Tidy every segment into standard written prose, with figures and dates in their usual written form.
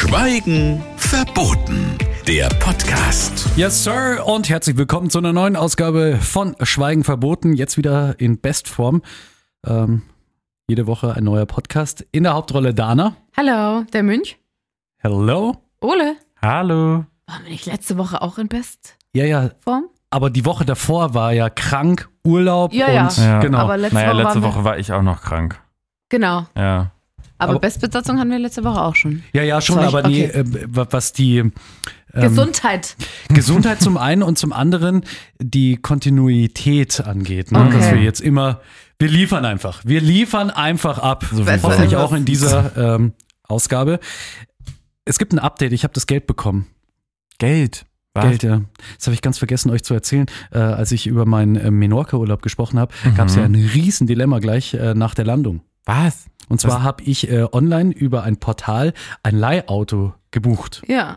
Schweigen verboten. Der Podcast. Yes, Sir, und herzlich willkommen zu einer neuen Ausgabe von Schweigen verboten. Jetzt wieder in Bestform. Jede Woche ein neuer Podcast. In der Hauptrolle Dana. Hallo, der Münch. Hello. Ole. Hallo. Waren wir nicht letzte Woche auch in Bestform? Ja. Aber die Woche davor war ja krank, Urlaub Ja. und genau. Aber letzte Woche war ich auch noch krank. Genau. Ja. Aber Bestbesatzung hatten wir letzte Woche auch schon. Ja, schon, Sorry, aber okay. Was die Gesundheit. Gesundheit zum einen und zum anderen die Kontinuität angeht. Ne? Okay. Dass wir jetzt immer, wir liefern einfach ab. So hoffentlich auch in dieser Ausgabe. Es gibt ein Update, ich habe das Geld bekommen. Geld? Was? Geld, ja. Das habe ich ganz vergessen, euch zu erzählen. Als ich über meinen Menorca-Urlaub gesprochen habe, gab es ja ein Riesendilemma gleich nach der Landung. Was? Und zwar habe ich online über ein Portal ein Leihauto gebucht. Ja.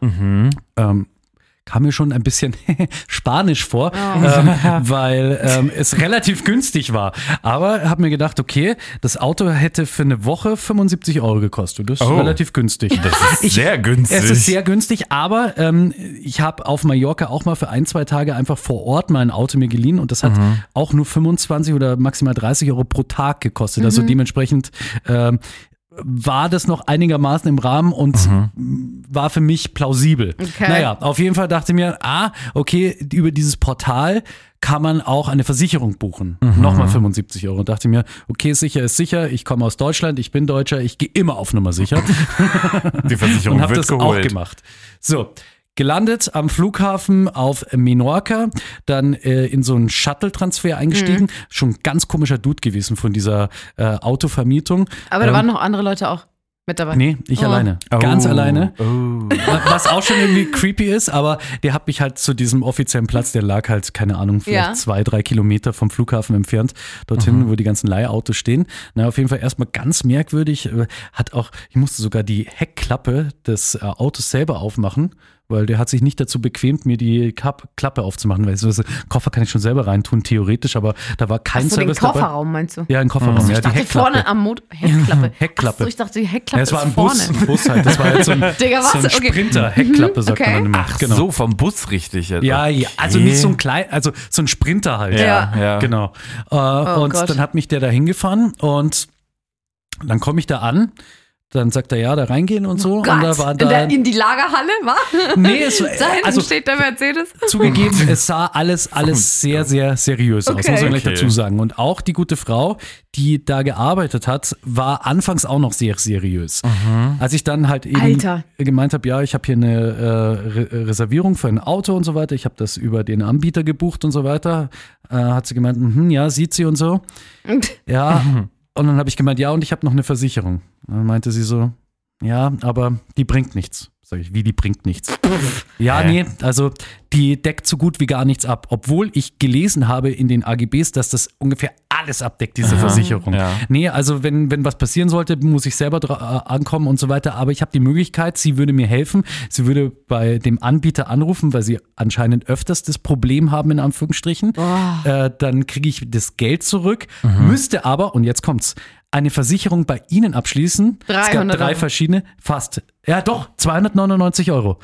Kam mir schon ein bisschen spanisch vor, weil es relativ günstig war. Aber habe mir gedacht, okay, das Auto hätte für eine Woche 75 € gekostet. Das ist relativ günstig. Das ist sehr günstig. Es ist sehr günstig, aber ich habe auf Mallorca auch mal für 1-2 Tage einfach vor Ort mein Auto mir geliehen und das hat auch nur 25 oder maximal 30 € pro Tag gekostet. Also dementsprechend war das noch einigermaßen im Rahmen und war für mich plausibel. Okay. Naja, auf jeden Fall dachte ich mir, okay, über dieses Portal kann man auch eine Versicherung buchen. Nochmal 75 €. Und dachte mir, okay, sicher ist sicher, ich komme aus Deutschland, ich bin Deutscher, ich gehe immer auf Nummer sicher. Die Versicherung und habe wird das geholt. auch gemacht. So. Gelandet am Flughafen auf Menorca, dann in so einen Shuttle-Transfer eingestiegen. Schon ein ganz komischer Dude gewesen von dieser Autovermietung. Aber da waren noch andere Leute auch mit dabei. Nee, ich alleine. Ganz alleine. Was auch schon irgendwie creepy ist, aber der hat mich halt zu diesem offiziellen Platz, der lag halt, keine Ahnung, vielleicht 2-3 Kilometer vom Flughafen entfernt, dorthin, wo die ganzen Leihautos stehen. Na, auf jeden Fall erstmal ganz merkwürdig. Ich musste sogar die Heckklappe des Autos selber aufmachen, weil der hat sich nicht dazu bequemt, mir die Klappe aufzumachen. Weil Koffer kann ich schon selber reintun, theoretisch, aber da war kein Service dabei. Den Kofferraum meinst du? Ja, ein Kofferraum, ja, Ich die dachte Heckklappe. vorne am Motor. Heckklappe. Heckklappe. Achso, ich dachte, die Heckklappe Es war ein ist vorne. Bus halt. Das war jetzt so ein, Digga, was? so ein Okay. Sprinter, Heckklappe sagt man dann immer. Ach so, vom Bus richtig jetzt. Ja, also nicht so ein also so ein Sprinter halt. Ja. Genau. Und Gott. dann hat mich der da hingefahren und dann komme ich da an. Dann sagt er, ja, da reingehen und so. Gott, Und da war da. in die Lagerhalle, wa? Nee, es Da hinten steht der Mercedes. zugegeben, es sah alles sehr, sehr seriös aus, muss man gleich dazu sagen. Und auch die gute Frau, die da gearbeitet hat, war anfangs auch noch sehr seriös. Als ich dann halt eben gemeint habe, ja, ich habe hier eine Reservierung für ein Auto und so weiter, ich habe das über den Anbieter gebucht und so weiter, hat sie gemeint, ja, sieht sie und so. Ja, und dann habe ich gemeint, ja, und ich habe noch eine Versicherung. Und dann meinte sie so, ja, aber die bringt nichts. Sag ich, wie, die bringt nichts? Ja, nee, also die deckt so gut wie gar nichts ab. Obwohl ich gelesen habe in den AGBs, dass das ungefähr alles abdeckt, diese Versicherung. Ja. Nee, also wenn was passieren sollte, muss ich selber ankommen und so weiter. Aber ich habe die Möglichkeit, sie würde mir helfen. Sie würde bei dem Anbieter anrufen, weil sie anscheinend öfters das Problem haben, in Anführungsstrichen. Dann kriege ich das Geld zurück, müsste aber, und jetzt kommt's, eine Versicherung bei Ihnen abschließen. Es gab 3 verschiedene, fast. Ja doch, 299 €.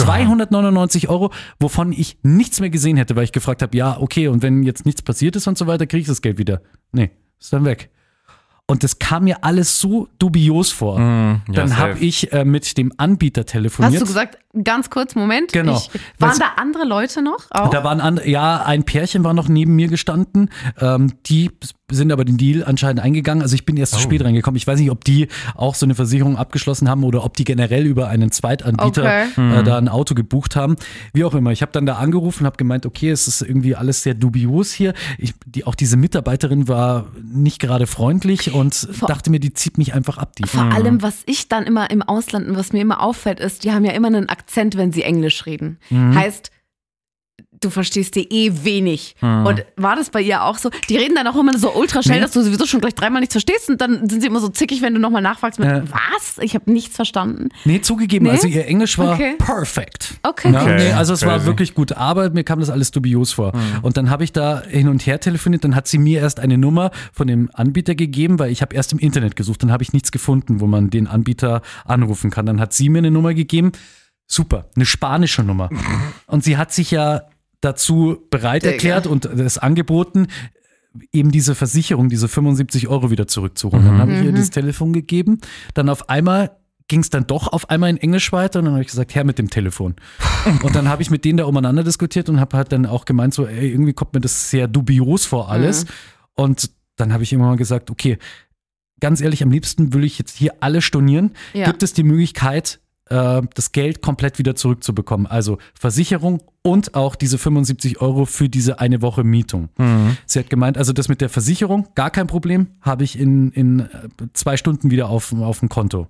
299 €, wovon ich nichts mehr gesehen hätte, weil ich gefragt habe, ja, okay, und wenn jetzt nichts passiert ist und so weiter, kriege ich das Geld wieder. Nee, ist dann weg. Und das kam mir alles so dubios vor. Dann habe ich mit dem Anbieter telefoniert. Hast du gesagt, ganz kurz, Moment. Genau. Waren da andere Leute noch? Auch? Da waren ein Pärchen war noch neben mir gestanden. Die sind aber den Deal anscheinend eingegangen. Also ich bin erst zu spät reingekommen. Ich weiß nicht, ob die auch so eine Versicherung abgeschlossen haben oder ob die generell über einen Zweitanbieter da ein Auto gebucht haben. Wie auch immer. Ich habe dann da angerufen und habe gemeint, okay, es ist irgendwie alles sehr dubios hier. Auch diese Mitarbeiterin war nicht gerade freundlich und dachte mir, die zieht mich einfach ab. Vor allem, was ich dann immer im Ausland, was mir immer auffällt, ist, die haben ja immer einen Akzent, wenn sie Englisch reden. Heißt, du verstehst dir wenig. Und war das bei ihr auch so? Die reden dann auch immer so ultra schnell, dass du sowieso schon gleich dreimal nichts verstehst und dann sind sie immer so zickig, wenn du nochmal nachfragst mit, was? Ich habe nichts verstanden. Nee, zugegeben, also ihr Englisch war perfekt. Okay. Nee, also es war wirklich gut, aber mir kam das alles dubios vor. Und dann habe ich da hin und her telefoniert, dann hat sie mir erst eine Nummer von dem Anbieter gegeben, weil ich habe erst im Internet gesucht, dann habe ich nichts gefunden, wo man den Anbieter anrufen kann. Dann hat sie mir eine Nummer gegeben, super, eine spanische Nummer. Und sie hat sich ja dazu bereit erklärt und das angeboten, eben diese Versicherung, diese 75 € wieder zurückzuholen. Dann habe ich ihr das Telefon gegeben. Dann auf einmal ging es dann doch auf einmal in Englisch weiter und dann habe ich gesagt, her mit dem Telefon. Und dann habe ich mit denen da umeinander diskutiert und habe halt dann auch gemeint, so, ey, irgendwie kommt mir das sehr dubios vor alles. Und dann habe ich immer mal gesagt, okay, ganz ehrlich, am liebsten will ich jetzt hier alle stornieren. Ja. Gibt es die Möglichkeit, das Geld komplett wieder zurückzubekommen? Also Versicherung und auch diese 75 € für diese eine Woche Mietung. Sie hat gemeint, also das mit der Versicherung, gar kein Problem, habe ich in 2 Stunden wieder auf dem Konto.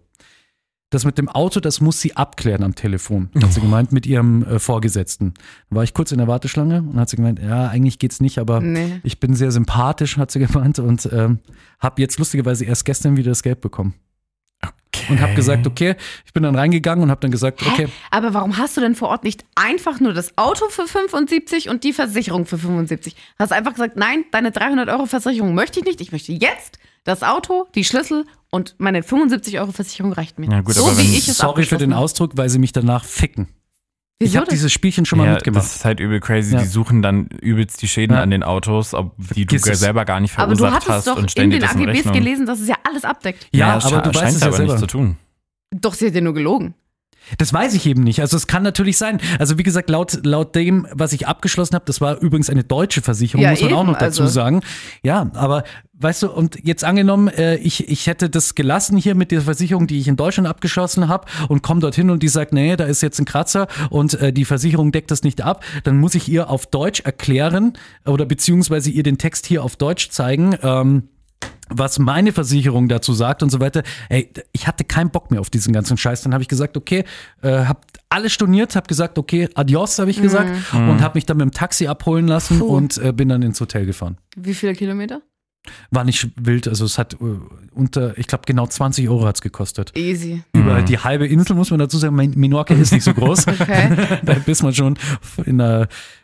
Das mit dem Auto, das muss sie abklären am Telefon, hat sie gemeint, mit ihrem Vorgesetzten. Da war ich kurz in der Warteschlange und hat sie gemeint, ja, eigentlich geht's nicht, aber ich bin sehr sympathisch, hat sie gemeint, und habe jetzt lustigerweise erst gestern wieder das Geld bekommen. Okay. Und habe gesagt, okay, ich bin dann reingegangen und habe dann gesagt, okay. Aber warum hast du denn vor Ort nicht einfach nur das Auto für 75 und die Versicherung für 75? Hast einfach gesagt, nein, deine 300 € Versicherung möchte ich nicht. Ich möchte jetzt das Auto, die Schlüssel und meine 75 € Versicherung reicht mir. Ja, gut, so aber wie ich es sorry für den Ausdruck, weil sie mich danach ficken. Wieso ich habe dieses Spielchen schon mal mitgemacht. Das ist halt übel crazy. Die suchen dann übelst die Schäden an den Autos, die du selber gar nicht verursacht hast. Aber du hattest doch in den AGBs gelesen, dass es ja alles abdeckt. Ja, aber du weißt es ja aber selber nicht zu tun. Doch, sie hat ja nur gelogen. Das weiß ich eben nicht. Also es kann natürlich sein. Also wie gesagt, laut dem, was ich abgeschlossen habe, das war übrigens eine deutsche Versicherung, muss man auch noch dazu sagen. Ja, aber weißt du, und jetzt angenommen, ich hätte das gelassen hier mit der Versicherung, die ich in Deutschland abgeschlossen habe und komme dorthin und die sagt, nee, da ist jetzt ein Kratzer und die Versicherung deckt das nicht ab, dann muss ich ihr auf Deutsch erklären oder beziehungsweise ihr den Text hier auf Deutsch zeigen, was meine Versicherung dazu sagt und so weiter. Ey, ich hatte keinen Bock mehr auf diesen ganzen Scheiß. Dann habe ich gesagt, okay, hab alles storniert, habe gesagt, okay, adios, habe ich gesagt und habe mich dann mit dem Taxi abholen lassen und bin dann ins Hotel gefahren. Wie viele Kilometer? War nicht wild, also es hat ich glaube genau 20 € hat es gekostet. Easy. Über die halbe Insel, muss man dazu sagen, Menorca ist nicht so groß. Okay. Da bist man schon für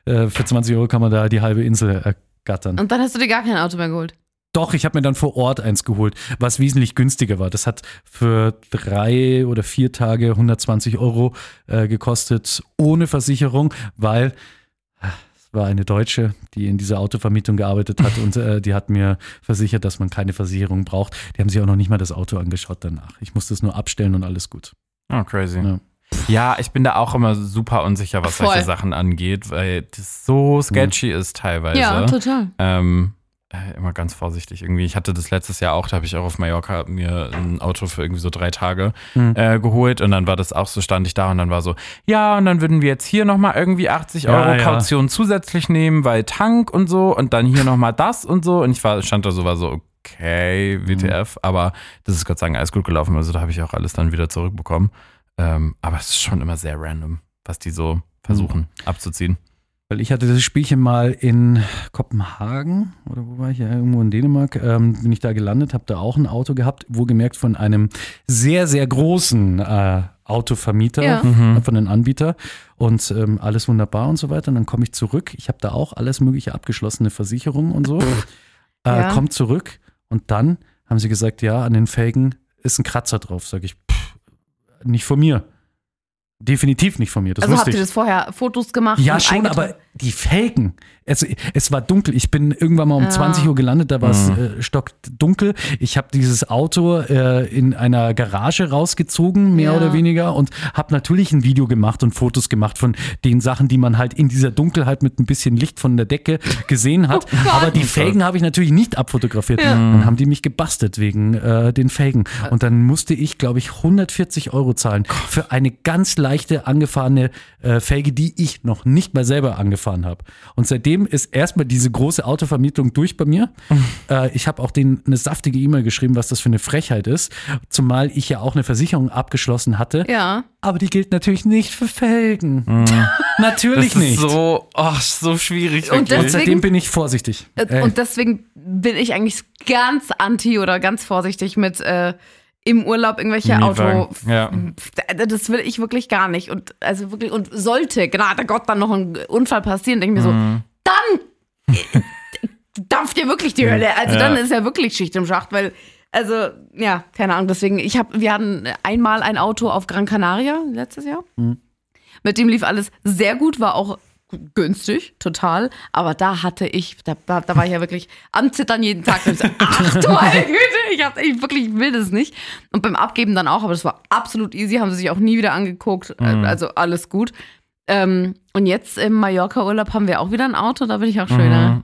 20 € kann man da die halbe Insel ergattern. Und dann hast du dir gar kein Auto mehr geholt? Doch, ich habe mir dann vor Ort eins geholt, was wesentlich günstiger war. Das hat für 3 oder 4 Tage 120 € gekostet, ohne Versicherung, weil es war eine Deutsche, die in dieser Autovermietung gearbeitet hat und die hat mir versichert, dass man keine Versicherung braucht. Die haben sich auch noch nicht mal das Auto angeschaut danach. Ich musste es nur abstellen und alles gut. Oh, crazy. Ja, ich bin da auch immer super unsicher, was solche Sachen angeht, weil das so sketchy ist teilweise. Ja, total. Immer ganz vorsichtig irgendwie. Ich hatte das letztes Jahr auch, da habe ich auch auf Mallorca mir ein Auto für irgendwie so 3 Tage geholt und dann war das auch so, stand ich da und dann war so, ja, und dann würden wir jetzt hier nochmal irgendwie 80 € Kaution zusätzlich nehmen, weil Tank und so und dann hier nochmal das und so und ich stand da so, war so, okay, WTF, aber das ist Gott sei Dank alles gut gelaufen, also da habe ich auch alles dann wieder zurückbekommen. Aber es ist schon immer sehr random, was die so versuchen abzuziehen. Weil ich hatte das Spielchen mal in Kopenhagen, oder wo war ich? Ja, irgendwo in Dänemark, bin ich da gelandet, habe da auch ein Auto gehabt, wohlgemerkt von einem sehr, sehr großen Autovermieter, von einem Anbieter und alles wunderbar und so weiter. Und dann komme ich zurück, ich habe da auch alles mögliche abgeschlossene Versicherungen und so, komme zurück und dann haben sie gesagt, ja, an den Felgen ist ein Kratzer drauf. Sag ich, nicht von mir. Definitiv nicht von mir. Das also wusste habt ihr das vorher Fotos gemacht? Ja, schon, aber die Felgen. Es war dunkel. Ich bin irgendwann mal um 20 Uhr gelandet, da war es stockdunkel. Ich habe dieses Auto in einer Garage rausgezogen, mehr oder weniger, und habe natürlich ein Video gemacht und Fotos gemacht von den Sachen, die man halt in dieser Dunkelheit mit ein bisschen Licht von der Decke gesehen hat. Aber die Felgen habe ich natürlich nicht abfotografiert. Ja. Dann haben die mich gebastelt wegen den Felgen. Und dann musste ich, glaube ich, 140 € zahlen für eine ganz leichte angefahrene Felge, die ich noch nicht mal selber angefahren habe. Und seitdem ist erstmal diese große Autovermietung durch bei mir. Ich habe auch denen eine saftige E-Mail geschrieben, was das für eine Frechheit ist. Zumal ich ja auch eine Versicherung abgeschlossen hatte. Ja. Aber die gilt natürlich nicht für Felgen. Natürlich das ist nicht. so schwierig. Und Und seitdem bin ich vorsichtig. Und deswegen bin ich eigentlich ganz anti oder ganz vorsichtig mit im Urlaub irgendwelche Auto. Ja. Das will ich wirklich gar nicht. Und also wirklich, und sollte gerade Gott dann noch ein Unfall passieren, denke ich mir so, dann dampft dir wirklich die Hölle. Also dann ist ja wirklich Schicht im Schacht, weil, also, ja, keine Ahnung, deswegen, wir hatten einmal ein Auto auf Gran Canaria letztes Jahr. Mit dem lief alles sehr gut, war auch günstig, total. Aber da hatte ich, da war ich ja wirklich am Zittern jeden Tag. Und so, ach du meine Güte, ich will das nicht. Und beim Abgeben dann auch, aber das war absolut easy, haben sie sich auch nie wieder angeguckt. Also alles gut. Und jetzt im Mallorca-Urlaub haben wir auch wieder ein Auto, da bin ich auch schöner.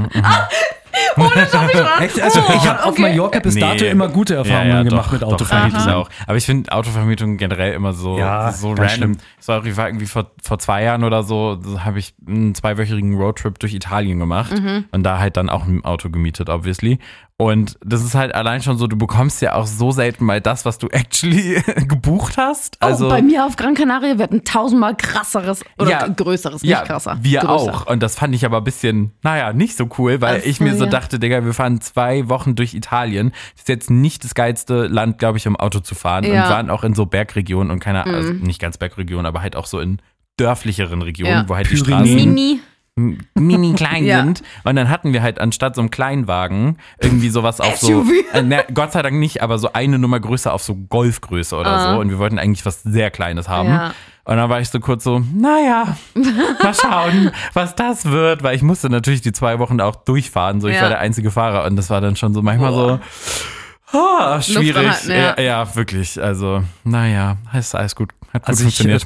Ohne Schauspieler. Echt? Also ich habe auf Mallorca bis dato immer gute Erfahrungen gemacht mit Autovermietung. Auch. Aber ich finde Autovermietung generell immer so random. Ich war irgendwie vor 2 Jahren oder so habe ich einen 2-wöchigen Roadtrip durch Italien gemacht und da halt dann auch ein Auto gemietet, obviously. Und das ist halt allein schon so, du bekommst ja auch so selten mal das, was du actually gebucht hast. Also bei mir auf Gran Canaria wird ein 1000-mal krasses oder größeres, nicht krasser. Wir größer. auch. Und das fand ich aber ein bisschen, nicht so cool, weil ich mir so dachte, Digga, wir fahren 2 Wochen durch Italien. Das ist jetzt nicht das geilste Land, glaube ich, um Auto zu fahren. Und waren auch in so Bergregionen und also nicht ganz Bergregionen, aber halt auch so in dörflicheren Regionen, wo halt die Straßen mini klein sind. Und dann hatten wir halt anstatt so einem Kleinwagen irgendwie sowas auf so, Gott sei Dank nicht, aber so eine Nummer größer auf so Golfgröße oder so. Und wir wollten eigentlich was sehr Kleines haben. Ja. Und dann war ich so kurz so, mal schauen, was das wird. Weil ich musste natürlich die 2 Wochen auch durchfahren. So, ich war der einzige Fahrer. Und das war dann schon so manchmal so, schwierig. Ja, wirklich. Also, ist alles gut. Hat gut funktioniert.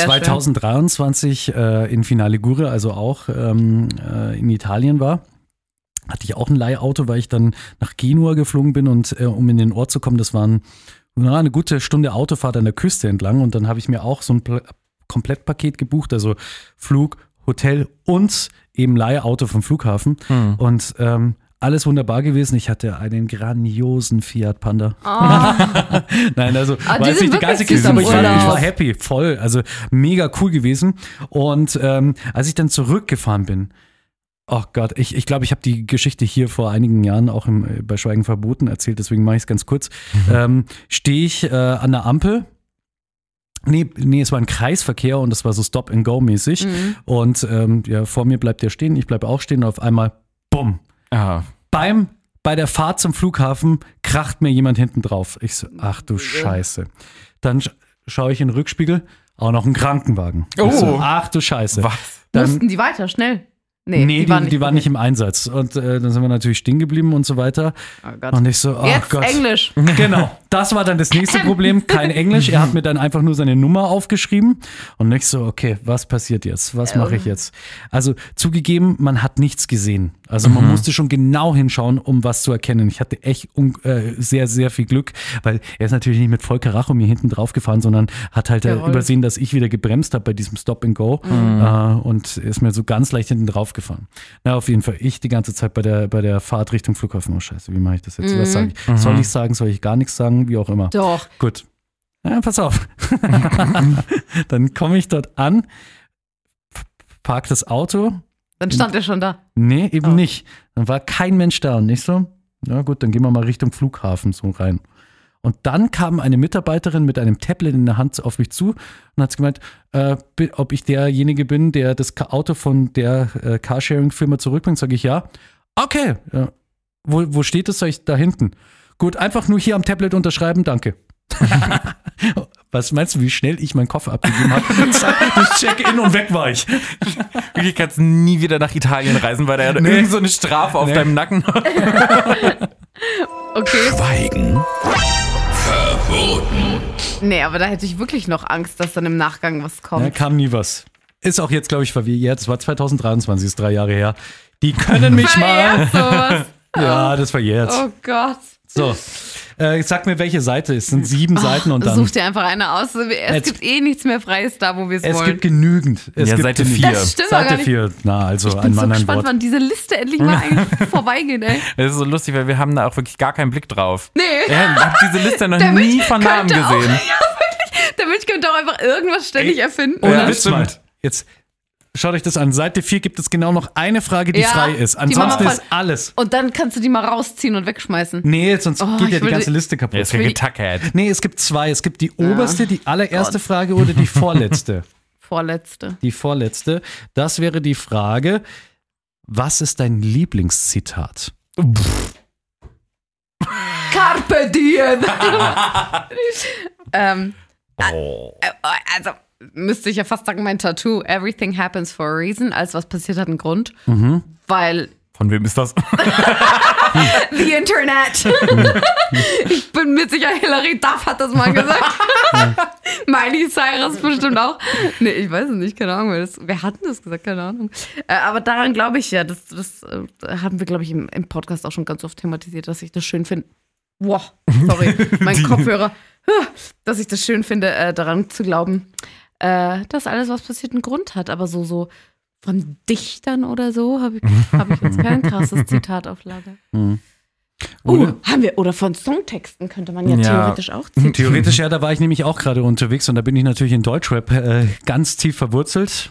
2023 in Finale-Gure, also auch in Italien war, hatte ich auch ein Leihauto, weil ich dann nach Genua geflogen bin und um in den Ort zu kommen, das waren eine gute Stunde Autofahrt an der Küste entlang und dann habe ich mir auch so ein Komplettpaket gebucht, also Flug, Hotel und eben Leihauto vom Flughafen und alles wunderbar gewesen. Ich hatte einen grandiosen Fiat Panda. Nein, also weiß nicht die ganze Kiste, aber ich war happy, voll. Also mega cool gewesen. Und als ich dann zurückgefahren bin, oh Gott, ich glaube, ich habe die Geschichte hier vor einigen Jahren auch bei Schweigen verboten erzählt, deswegen mache ich es ganz kurz. Stehe ich an der Ampel. Nee, es war ein Kreisverkehr und das war so Stop-and-Go-mäßig. Und vor mir bleibt der stehen, ich bleibe auch stehen und auf einmal, bumm. Bei der Fahrt zum Flughafen kracht mir jemand hinten drauf. Ich so, ach du Scheiße. Dann schaue ich in den Rückspiegel, auch noch ein Krankenwagen. Ich so, ach du Scheiße. Was? Mussten die weiter, schnell? Nee, die waren nicht im Einsatz. Und dann sind wir natürlich stehen geblieben und so weiter. Oh Gott. Und ich so, oh Jetzt Gott. Englisch. Genau, das war dann das nächste Problem. Kein Englisch. Er hat mir dann einfach nur seine Nummer aufgeschrieben. Und ich so, okay, was passiert jetzt? Was mache ich jetzt? Also zugegeben, man hat nichts gesehen. Also man musste schon genau hinschauen, um was zu erkennen. Ich hatte echt sehr, sehr viel Glück, weil er ist natürlich nicht mit voll Karacho mir hinten drauf gefahren, sondern hat halt übersehen, dass ich wieder gebremst habe bei diesem Stop and Go und ist mir so ganz leicht hinten drauf gefahren. Na, auf jeden Fall, ich die ganze Zeit bei der Fahrt Richtung Flughafen. Oh Scheiße, wie mache ich das jetzt? Was sage ich? Soll ich sagen, soll ich gar nichts sagen? Wie auch immer. Doch. Gut. Ja, pass auf. Dann komme ich dort an, park das Auto. Dann stand er schon da. Nee, eben nicht. Dann war kein Mensch da und ich so, na gut, dann gehen wir mal Richtung Flughafen so rein. Und dann kam eine Mitarbeiterin mit einem Tablet in der Hand auf mich zu und hat gemeint, ob ich derjenige bin, der das Auto von der Carsharing-Firma zurückbringt. Sage ich ja. Okay, ja. Wo steht es? Sag ich, da hinten. Gut, einfach nur hier am Tablet unterschreiben, danke. Was meinst du, wie schnell ich meinen Koffer abgegeben habe? Ich check-in und weg war ich. Wirklich kannst nie wieder nach Italien reisen, weil da ja irgend so eine Strafe auf deinem Nacken hat. Okay. Schweigen verboten. Nee, aber da hätte ich wirklich noch Angst, dass dann im Nachgang was kommt. Da kam nie was. Ist auch jetzt, glaube ich, verwehrt. Das war 2023, ist 3 Jahre her. Die können mich mal. Sowas. Ja, das war jetzt. Oh Gott. So, sag mir, welche Seite es sind 7 Seiten und dann. Such dir einfach eine aus. Es gibt nichts mehr Freies da, wo wir es wollen. Es gibt genügend. Seite 4. Das stimmt Seite 4. Na, also ich ein bin so anderen gespannt, Wort. wann diese Liste endlich mal eigentlich vorbeigeht, ey. Das ist so lustig, weil wir haben da auch wirklich gar keinen Blick drauf. Nee. Ich habe diese Liste noch nie von Namen gesehen. Ja, wirklich. Der Mensch könnte auch einfach irgendwas ständig erfinden. Ohne Ja, Witz stimmt. mal. Jetzt Schaut euch das an. Seite 4 gibt es genau noch eine Frage, die frei ist. Ansonsten ist alles. Und dann kannst du die mal rausziehen und wegschmeißen. Nee, sonst geht ja die ganze Liste kaputt. Ist ja getackert. Nee, es gibt 2. Es gibt die oberste, die allererste Frage oder die vorletzte. Die vorletzte. Das wäre die Frage, was ist dein Lieblingszitat? Carpe diem. Also müsste ich ja fast sagen, mein Tattoo, everything happens for a reason, alles was passiert hat einen Grund, weil... Von wem ist das? The Internet. Ich bin mit sicher, Hilary Duff hat das mal gesagt. Miley Cyrus bestimmt auch. Nee, ich weiß es nicht, keine Ahnung. Wer hat denn das gesagt? Keine Ahnung. Aber daran glaube ich ja, das haben wir, glaube ich, im Podcast auch schon ganz oft thematisiert, dass ich das schön finde. Wow, sorry, mein Kopfhörer. Dass ich das schön finde, daran zu glauben, dass alles, was passiert, einen Grund hat. Aber so von Dichtern oder so habe ich jetzt kein krasses Zitat auf Lager. Oder von Songtexten könnte man ja theoretisch auch zitieren. Theoretisch, ja, da war ich nämlich auch gerade unterwegs und da bin ich natürlich in Deutschrap ganz tief verwurzelt.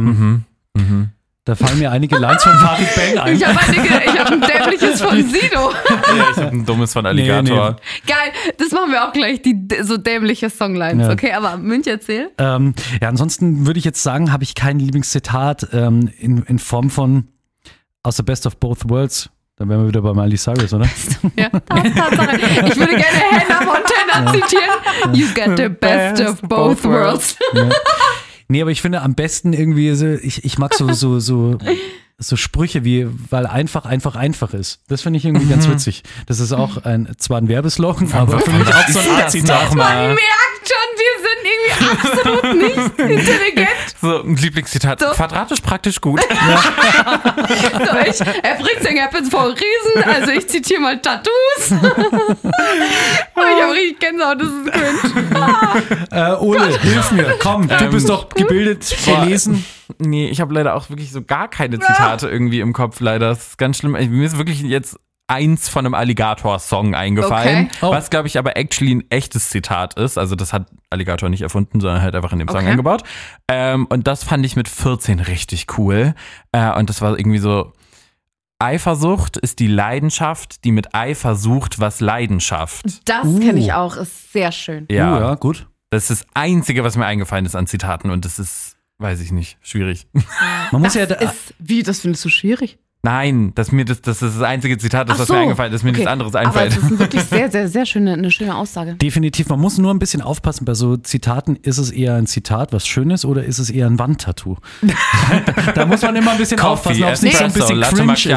Da fallen mir einige Lines von Farid Bang ein. Ich habe ein dämliches von Sido. Ja, ich habe ein dummes von Alligator. Nee. Geil, das machen wir auch gleich, die so dämliche Songlines. Ja. Okay, aber Münch, erzähl. Ansonsten würde ich jetzt sagen, habe ich kein Lieblingszitat in Form von aus the best of both worlds. Dann wären wir wieder bei Miley Cyrus, oder? Ja, Tatsache. Ich würde gerne Hannah Montana zitieren. You get the best of both worlds. Ja. Nee, aber ich finde am besten irgendwie, ich mag so Sprüche wie, weil einfach ist. Das finde ich irgendwie ganz witzig. Das ist auch zwar ein Werbeslogan, aber für mich auch so ein Art-Zitat. Man merkt schon, wir sind irgendwie absolut nicht intelligent. So ein Lieblingszitat. So. Quadratisch praktisch gut. Ja. Everything happens for a reason. Also ich zitiere mal Tattoos. Ich habe richtig Gänsehaut, das ist cringe. Ole, hilf mir. Komm, du bist doch gebildet, gelesen. Nee, ich habe leider auch wirklich so gar keine Zitate irgendwie im Kopf, leider. Das ist ganz schlimm. Mir ist wirklich jetzt eins von einem Alligator-Song eingefallen, was, glaube ich, aber actually ein echtes Zitat ist. Also das hat Alligator nicht erfunden, sondern halt einfach in dem Song eingebaut. Und das fand ich mit 14 richtig cool. Und das war irgendwie so, Eifersucht ist die Leidenschaft, die mit Eifer sucht, was Leidenschaft. Das kenne ich auch, ist sehr schön. Ja, gut. Das ist das Einzige, was mir eingefallen ist an Zitaten und das ist, weiß ich nicht, schwierig. Man muss wie, das findest du schwierig? Nein, das ist das einzige Zitat, was mir eingefallen ist, mir nichts anderes einfällt. Aber das ist wirklich sehr, sehr, sehr eine schöne Aussage. Definitiv, man muss nur ein bisschen aufpassen, bei so Zitaten, ist es eher ein Zitat, was schön ist, oder ist es eher ein Wandtattoo? Da muss man immer ein bisschen aufpassen, ob es nicht so ein bisschen cringe ist.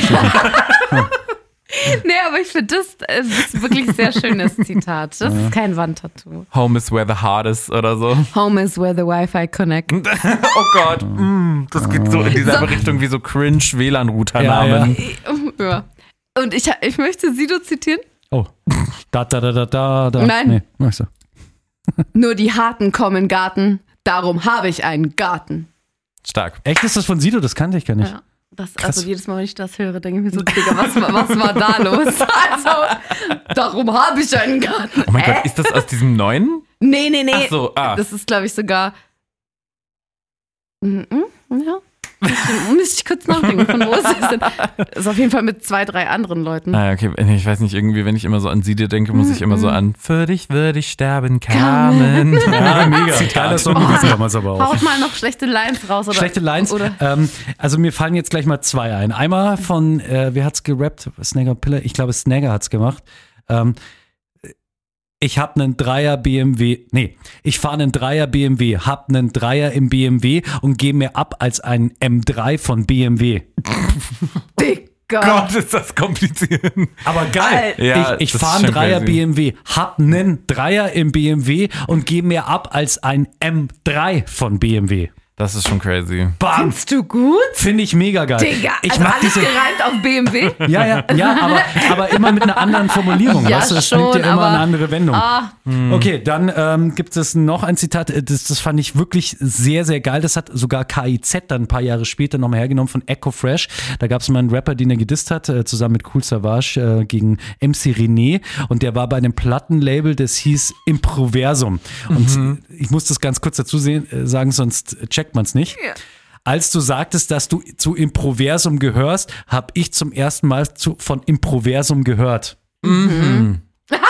Nee, aber ich finde, das ist wirklich ein sehr schönes Zitat. Das ist kein Wandtattoo. Home is where the heart is oder so. Home is where the Wi-Fi connect. Oh Gott, das geht so in dieselbe Richtung wie so cringe WLAN-Router-Namen. Ja. Und ich möchte Sido zitieren. Oh. Da. Nein. Nee, so. Nur die Harten kommen in den Garten, darum habe ich einen Garten. Stark. Echt, ist das von Sido? Das kannte ich gar nicht. Ja. Also jedes Mal, wenn ich das höre, denke ich mir so, Digga, was war da los? Also, darum habe ich einen Garten. Oh mein Gott, ist das aus diesem neuen? Nee. Ach so, Das ist, glaube ich, sogar... Ja. Müsste ich kurz nachdenken, von wo ist das denn? Das ist auf jeden Fall mit 2, 3 anderen Leuten. Okay, ich weiß nicht, irgendwie, wenn ich immer so an Sido denke, muss ich immer so an Für dich würde ich sterben, Carmen. Ja, mega. Geiler Song gewesen damals aber auch. Haut mal noch schlechte Lines raus. Oder? Schlechte Lines? Oder? Also mir fallen jetzt gleich mal 2 ein. Einmal von, wer hat's gerappt? Snagger Pillar? Ich glaube, Snagger hat's gemacht. Ich hab einen Dreier BMW, ich fahre einen Dreier BMW, hab einen Dreier im BMW und gehe mir ab als ein M3 von BMW. Digga. Gott, ist das kompliziert. Aber geil. Ja, ich fahre einen Dreier crazy. BMW, hab einen Dreier im BMW und gehe mir ab als ein M3 von BMW. Das ist schon crazy. Bam. Findest du gut? Finde ich mega geil. Digga, also mag alles gereimt auf BMW? Ja, aber immer mit einer anderen Formulierung. Ja, weißt du? Das schon, nimmt ja immer eine andere Wendung. Ah. Okay, dann gibt es noch ein Zitat, das fand ich wirklich sehr, sehr geil. Das hat sogar KIZ dann ein paar Jahre später nochmal hergenommen von Echo Fresh. Da gab es mal einen Rapper, den er gedisst hat, zusammen mit Kool Savas gegen MC René. Und der war bei einem Plattenlabel, das hieß Improversum. Und ich muss das ganz kurz dazu sagen, sonst checkt man es nicht. Ja. als du sagtest, dass du zu Improversum gehörst, habe ich zum ersten Mal von Improversum gehört. Mhm.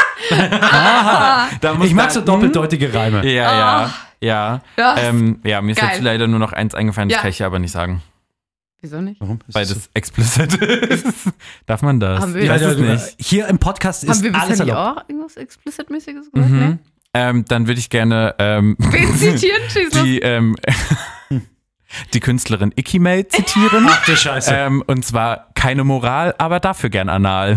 Ich mag so doppeldeutige Reime. Ja. Ja, Mir ist jetzt leider nur noch eins eingefallen, das kann ich hier aber nicht sagen. Wieso nicht? Warum? Weil das explicit ist. Darf man das? Haben wir- Ich weiß es Ja, nicht. Hier im Podcast ist Haben wir alles bisher nicht erlaubt. auch irgendwas Explicit-mäßiges gesagt? Nee? Dann würde ich gerne Wen zitieren, Jesus? die Künstlerin Ikimel zitieren. Ach du Scheiße. Und zwar keine Moral, aber dafür gern anal.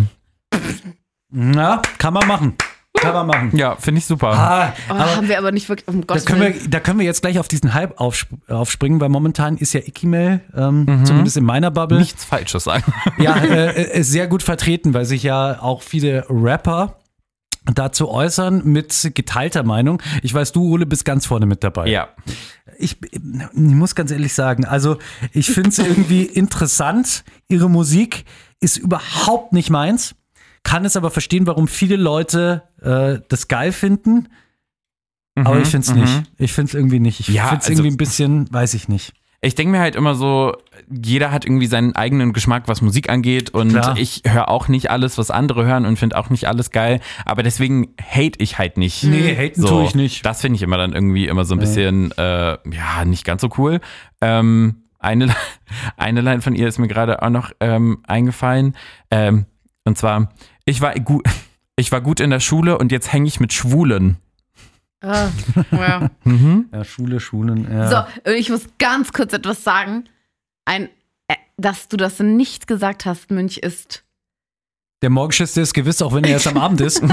Na, kann man machen. Ja, finde ich super. Haben wir aber nicht wirklich, um Da Gottes können, Willen. da können wir jetzt gleich auf diesen Hype aufspringen, weil momentan ist ja Ikimel, zumindest in meiner Bubble, Nichts Falsches sagen. ja, sehr gut vertreten, weil sich ja auch viele Rapper dazu äußern mit geteilter Meinung. Ich weiß, du, Ole, bist ganz vorne mit dabei. Ja. Ich muss ganz ehrlich sagen, also ich finde es irgendwie interessant. Ihre Musik ist überhaupt nicht meins, kann es aber verstehen, warum viele Leute das geil finden. Aber ich finde es nicht. Ich finde es irgendwie nicht. Ich Ja, finde es also- irgendwie ein bisschen, weiß ich nicht. Ich denke mir halt immer so, jeder hat irgendwie seinen eigenen Geschmack, was Musik angeht. Und Klar. ich höre auch nicht alles, was andere hören und finde auch nicht alles geil. Aber deswegen hate ich halt nicht. Nee, haten tue ich nicht. Das finde ich immer dann irgendwie immer so ein bisschen, nicht ganz so cool. Eine Line von ihr ist mir gerade auch noch eingefallen. Und zwar, ich war gut in der Schule und jetzt hänge ich mit Schwulen. Ja. Ja, Schulen. Ja. So, ich muss ganz kurz etwas sagen. Dass du das nicht gesagt hast, Münch ist. Der Morgenschiss, der ist gewiss, auch wenn er erst am Abend ist.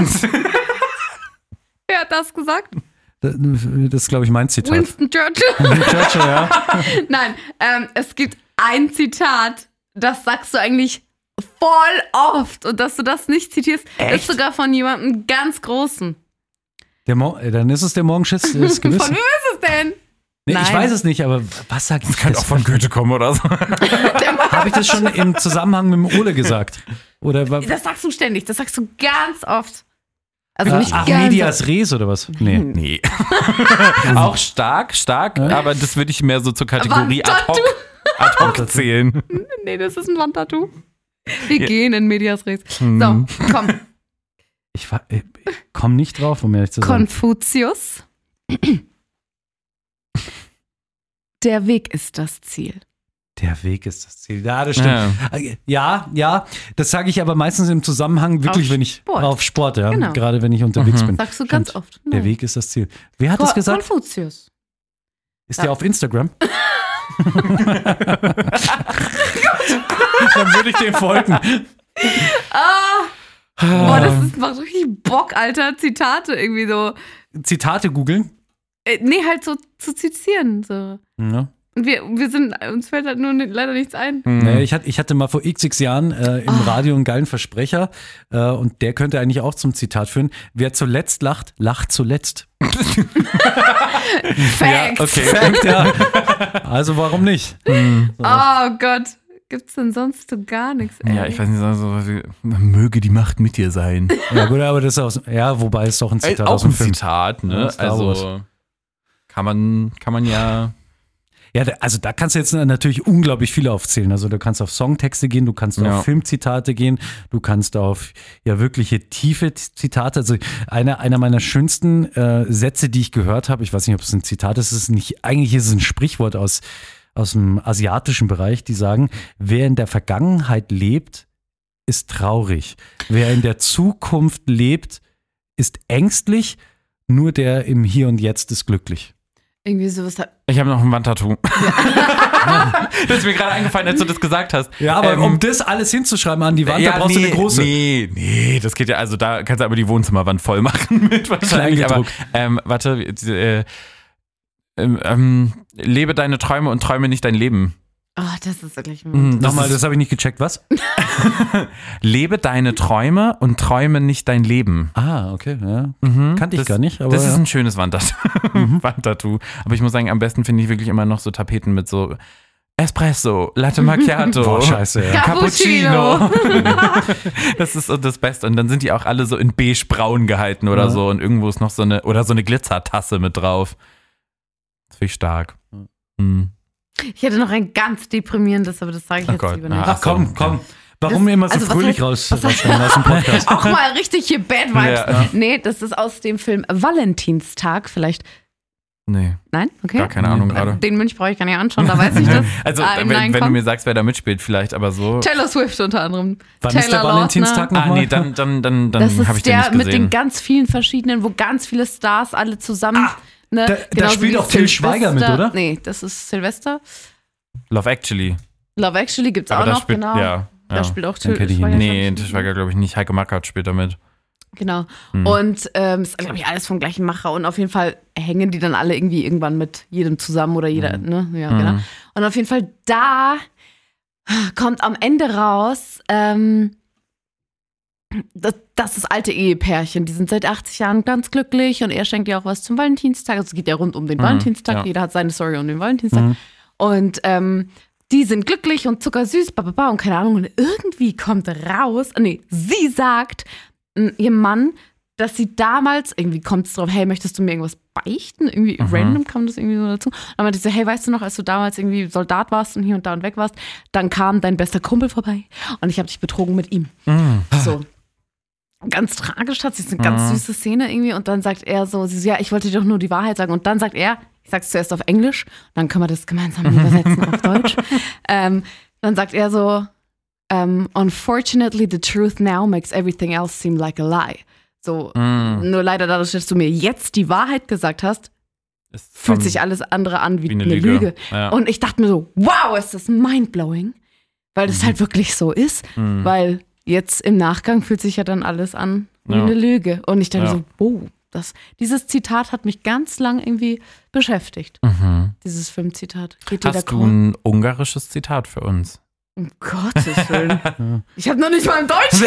Wer hat das gesagt? Das ist, glaube ich, mein Zitat. Winston Churchill. Churchill, ja. Nein, es gibt ein Zitat, das sagst du eigentlich voll oft. Und dass du das nicht zitierst, ist sogar von jemandem ganz Großen. Dann ist es der Morgenschiss, der ist gewiss. Von wem ist es denn? Nee, ich Nein. weiß es nicht, aber was sag ich? Könnte auch von Goethe kommen oder so. Habe ich das schon im Zusammenhang mit dem Ole gesagt? Oder Das sagst du ständig, das sagst du ganz oft. Also nicht ach, ganz Medias Res oder was? Nee. Nee. Auch stark, aber das würde ich mehr so zur Kategorie ad hoc zählen. Nee, das ist ein Wandtattoo. Wir gehen in Medias Res. So, komm. Ich komme nicht drauf, um ehrlich zu sein. Konfuzius. Der Weg ist das Ziel. Der Weg ist das Ziel. Ja, das stimmt. Ja, das sage ich aber meistens im Zusammenhang wirklich, Auf wenn ich Sport. auf Sport, ja, Genau. gerade wenn ich unterwegs bin. Sagst du ganz Stimmt. oft. Der Weg ist das Ziel. Wer hat das gesagt? Konfuzius. Ist der auf Instagram? Dann würde ich dem folgen. Boah, das macht richtig Bock, Alter. Zitate irgendwie so. Zitate googeln. Nee, halt so zu zitieren. So. Ja. Und uns fällt halt nur leider nichts ein. Nee, ich hatte mal vor x Jahren im Radio einen geilen Versprecher und der könnte eigentlich auch zum Zitat führen. Wer zuletzt lacht, lacht zuletzt. Facts. Okay. Fact, ja. Also warum nicht? Oh Gott. Gibt's denn sonst so gar nichts, ey? Ja, ich weiß nicht, so was wie, möge die Macht mit dir sein. Ja gut, aber das ist auch, ja, wobei es doch ein Zitat Auch aus dem ein Film. Zitat, ne? Ja, Star Wars. Also kann man ja. Ja, also da kannst du jetzt natürlich unglaublich viele aufzählen. Also du kannst auf Songtexte gehen, du kannst auf Filmzitate gehen, du kannst auf ja wirkliche tiefe Zitate. Also einer meiner schönsten Sätze, die ich gehört habe, ich weiß nicht, ob es ein Zitat ist, eigentlich ist es ein Sprichwort aus dem asiatischen Bereich, die sagen, wer in der Vergangenheit lebt, ist traurig. Wer in der Zukunft lebt, ist ängstlich, nur der im Hier und Jetzt ist glücklich. Irgendwie sowas. Ich habe noch ein Wandtattoo. Das ist mir gerade eingefallen, als du das gesagt hast. Ja, aber um das alles hinzuschreiben an die Wand, da brauchst du eine große. Nee, das geht ja, also da kannst du aber die Wohnzimmerwand voll machen mit wahrscheinlich. Aber warte, lebe deine Träume und träume nicht dein Leben. Oh, das ist wirklich. Nochmal, das habe ich nicht gecheckt, was? Lebe deine Träume und träume nicht dein Leben. Ah, okay, ja. Kannte ich gar nicht. Aber das ist ja. ein schönes Wandtattoo. Aber ich muss sagen, am besten finde ich wirklich immer noch so Tapeten mit so Espresso, Latte Macchiato. Boah, scheiße, ja. Cappuccino. Das ist so das Beste. Und dann sind die auch alle so in beige-braun gehalten oder so. Und irgendwo ist noch so eine Glitzertasse mit drauf. Das finde ich stark. Ich hätte noch ein ganz deprimierendes, aber das sage ich jetzt lieber nicht. Ach komm. Warum immer so fröhlich rausschneiden aus dem Podcast? Auch mal richtig hier Bad Vibes. Ja. Nee, das ist aus dem Film Valentinstag. Vielleicht. Nee. Nein? Okay. Gar keine Ahnung gerade. Den Münch brauche ich gar nicht anschauen, da weiß ich das. Also, wenn du mir sagst, wer da mitspielt, vielleicht, aber so. Taylor Swift unter anderem. Wann ist der Valentinstag nochmal? Nee, dann habe ich den nicht gesehen. Das ist der mit den ganz vielen verschiedenen, wo ganz viele Stars alle zusammen. Da spielt auch Til Schweiger mit, oder? Nee, das ist Silvester. Love Actually gibt's auch noch, genau. Ja. Da spielt auch Til Schweiger. Nee, Til Schweiger glaube ich nicht. Heike Mackert spielt da mit. Genau. Und ist, glaube ich, alles vom gleichen Macher. Und auf jeden Fall hängen die dann alle irgendwie irgendwann mit jedem zusammen oder jeder, ne? Ja, genau. Und auf jeden Fall da kommt am Ende raus, das ist das alte Ehepärchen. Die sind seit 80 Jahren ganz glücklich und er schenkt ihr auch was zum Valentinstag. Also es geht ja rund um den Valentinstag. Ja. Jeder hat seine Story um den Valentinstag. Und die sind glücklich und zuckersüß, und keine Ahnung. Und irgendwie kommt raus, sie sagt ihrem Mann, dass sie damals, irgendwie kommt es drauf, hey, möchtest du mir irgendwas beichten? Irgendwie random kam das irgendwie so dazu. Dann meinte sie, hey, weißt du noch, als du damals irgendwie Soldat warst und hier und da und weg warst, dann kam dein bester Kumpel vorbei und ich habe dich betrogen mit ihm. So. Ganz tragisch, tatsächlich, eine ganz süße Szene irgendwie. Und dann sagt er so, sie so, ja, ich wollte dir doch nur die Wahrheit sagen. Und dann sagt er, ich sag's zuerst auf Englisch, dann können wir das gemeinsam übersetzen auf Deutsch. Dann sagt er so, unfortunately, the truth now makes everything else seem like a lie. So, nur leider dadurch, dass du mir jetzt die Wahrheit gesagt hast, fühlt sich alles andere an wie eine Lüge. Ja. Und ich dachte mir so, wow, ist das mindblowing, weil das halt wirklich so ist, weil jetzt im Nachgang fühlt sich ja dann alles an wie eine Lüge. Und ich dachte so, wow, dieses Zitat hat mich ganz lang irgendwie beschäftigt. Dieses Filmzitat. Hast du ein ungarisches Zitat für uns? Um Gottes Willen. Ich habe noch nicht mal im Deutsch.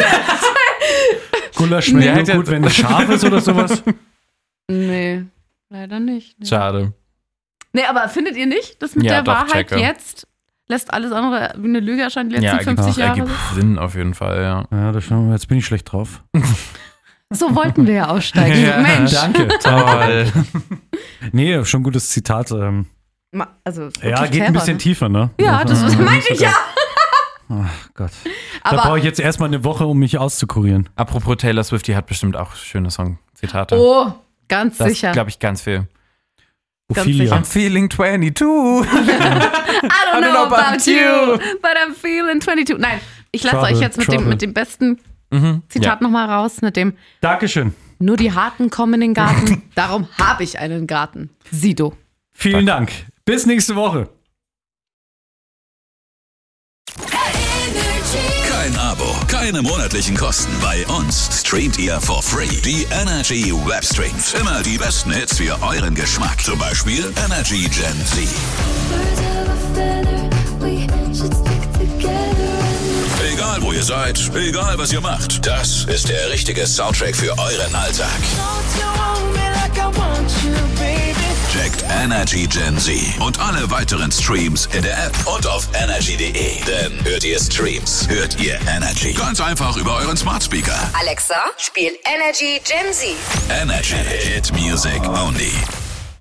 Gulasch schmeckt nur gut, wenn es scharf ist oder sowas? Nee, leider nicht. Nee. Schade. Nee, aber findet ihr nicht, dass mit der Wahrheit jetzt lässt alles andere wie eine Lüge erscheinen die letzten 50 Jahre? Ja, ergibt Sinn auf jeden Fall, ja. Ja, jetzt bin ich schlecht drauf. So wollten wir ja aussteigen. Ja, Mensch. Danke, toll. Nee, schon ein gutes Zitat. Also, ja, geht ein bisschen tiefer, ne? Ja, das meinte ich ja. Ach Gott. Da brauche ich jetzt erstmal eine Woche, um mich auszukurieren. Apropos Taylor Swift, die hat bestimmt auch schöne Songzitate. Oh, ganz sicher. Das glaube ich ganz viel. Ophelia. I'm feeling 22. I don't know about you, but I'm feeling 22. Nein, ich lasse euch jetzt mit dem besten Zitat nochmal raus. Mit dem Dankeschön. Nur die Harten kommen in den Garten, darum habe ich einen Garten. Sido. Vielen Dank. Bis nächste Woche. Kein Abo, keine monatlichen Kosten. Bei uns streamt ihr for free die Energy Webstreams. Immer die besten Hits für euren Geschmack. Zum Beispiel Energy Gen Z. Egal wo ihr seid, egal was ihr macht, das ist der richtige Soundtrack für euren Alltag. Checkt Energy Gen Z und alle weiteren Streams in der App und auf energy.de. Denn hört ihr Streams, hört ihr Energy. Ganz einfach über euren Smart Speaker. Alexa, spiel Energy Gen Z. Energy Hit Music Only.